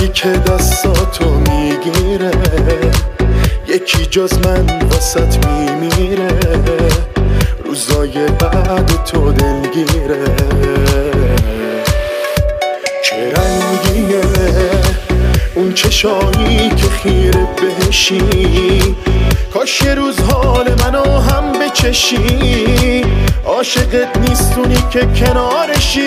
یکی که دستاتو میگیره، یکی جز من واسط میمیره، روزای بعد تو دلگیره. چه رنگیه اون چشایی که خیره بهشی، کاش یه روز حال منو هم بچشی. عاشقت نیستونی که کنارشی،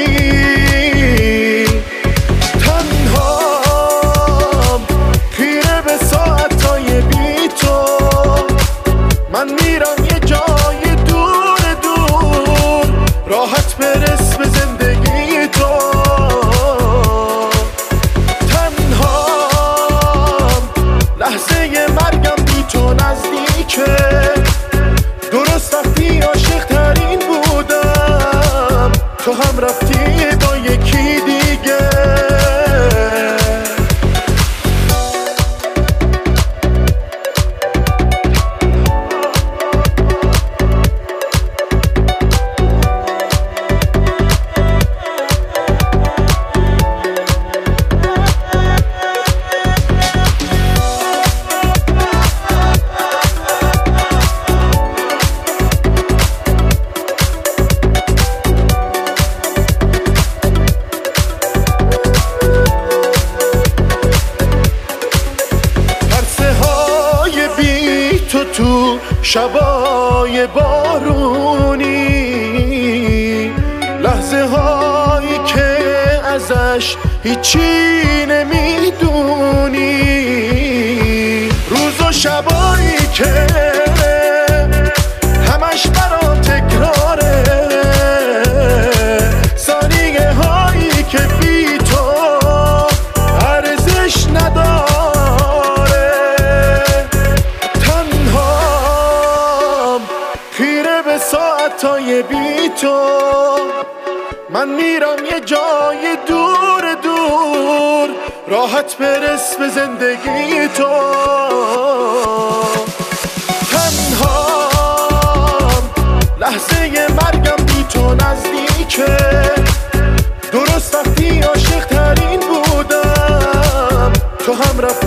تنهام خیره به ساعتای بی تو. من میرم یه جای دور دور، راحت برس به زندگی تو. تنهام لحظه مرگم بی تو نزدیکه، درست وقتی عاشق ترین بودم تو هم رفتی با یکی دیگه. تو شبای بارونی، لحظه هایی که ازش هیچی نمیدونی، روز و شبایی که همش برام تکراره، ثانیه هایی که بی تو ارزش نداره. ساعتای بی تو من میرم یه جای دور دور، راحت برس به زندگی تو. تنهام لحظه مرگم بی تو نزدیکه، درست وقتی عاشق ترین بودم تو هم رفتی